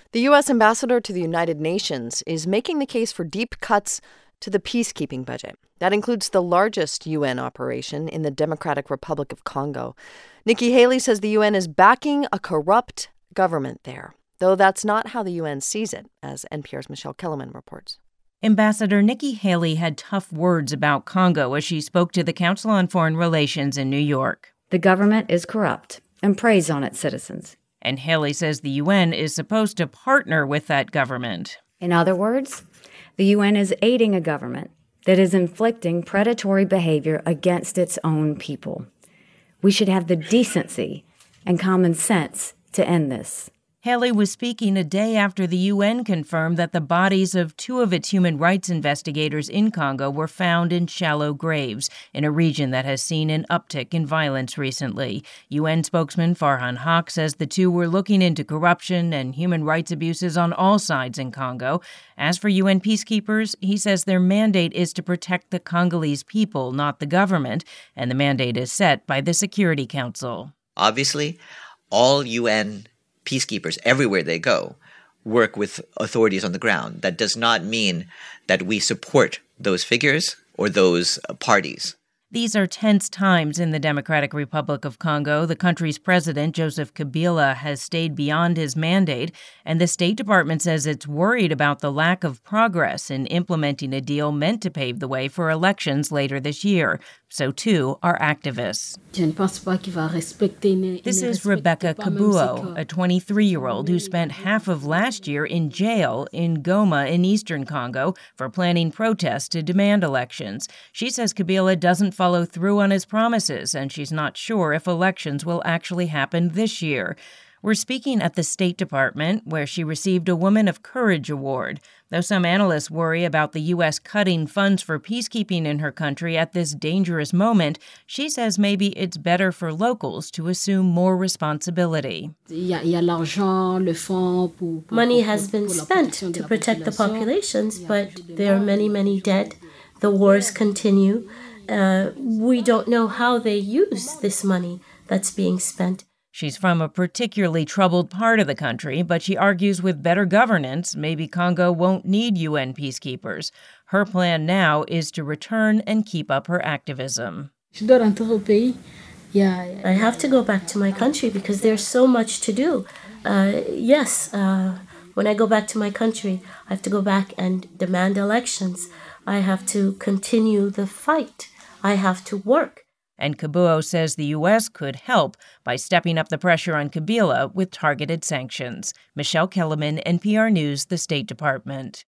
The U.S. ambassador to the United Nations is making the case for deep cuts to the peacekeeping budget. That includes the largest UN operation in the Democratic Republic of Congo. Nikki Haley says the UN is backing a corrupt government there, though that's not how the UN sees it, as NPR's Michelle Kellerman reports. Ambassador Nikki Haley had tough words about Congo as she spoke to the Council on Foreign Relations in New York. The government is corrupt and preys on its citizens. And Haley says the UN is supposed to partner with that government. In other words, the UN is aiding a government that is inflicting predatory behavior against its own people. We should have the decency and common sense to end this. Haley was speaking a day after the UN confirmed that the bodies of two of its human rights investigators in Congo were found in shallow graves in a region that has seen an uptick in violence recently. UN spokesman Farhan Haq says the two were looking into corruption and human rights abuses on all sides in Congo. As for UN peacekeepers, he says their mandate is to protect the Congolese people, not the government, and the mandate is set by the Security Council. Obviously, all UN peacekeepers, everywhere they go, work with authorities on the ground. That does not mean that we support those figures or those parties. These are tense times in the Democratic Republic of Congo. The country's president, Joseph Kabila, has stayed beyond his mandate, and the State Department says it's worried about the lack of progress in implementing a deal meant to pave the way for elections later this year. So, too, are activists. This is Rebecca Kabuo, a 23-year-old who spent half of last year in jail in Goma in eastern Congo for planning protests to demand elections. She says Kabila doesn't follow through on his promises, and she's not sure if elections will actually happen this year. We're speaking at the State Department, where she received a Woman of Courage award. Though some analysts worry about the U.S. cutting funds for peacekeeping in her country at this dangerous moment, she says maybe it's better for locals to assume more responsibility. Money has been spent to protect the populations, but there are many, many dead. The wars continue. We don't know how they use this money that's being spent. She's from a particularly troubled part of the country, but she argues with better governance, maybe Congo won't need UN peacekeepers. Her plan now is to return and keep up her activism. I have to go back to my country because there's so much to do. When I go back to my country, I have to go back and demand elections. I have to continue the fight. I have to work. And Kabuo says the U.S. could help by stepping up the pressure on Kabila with targeted sanctions. Michelle Kellerman, NPR News, the State Department.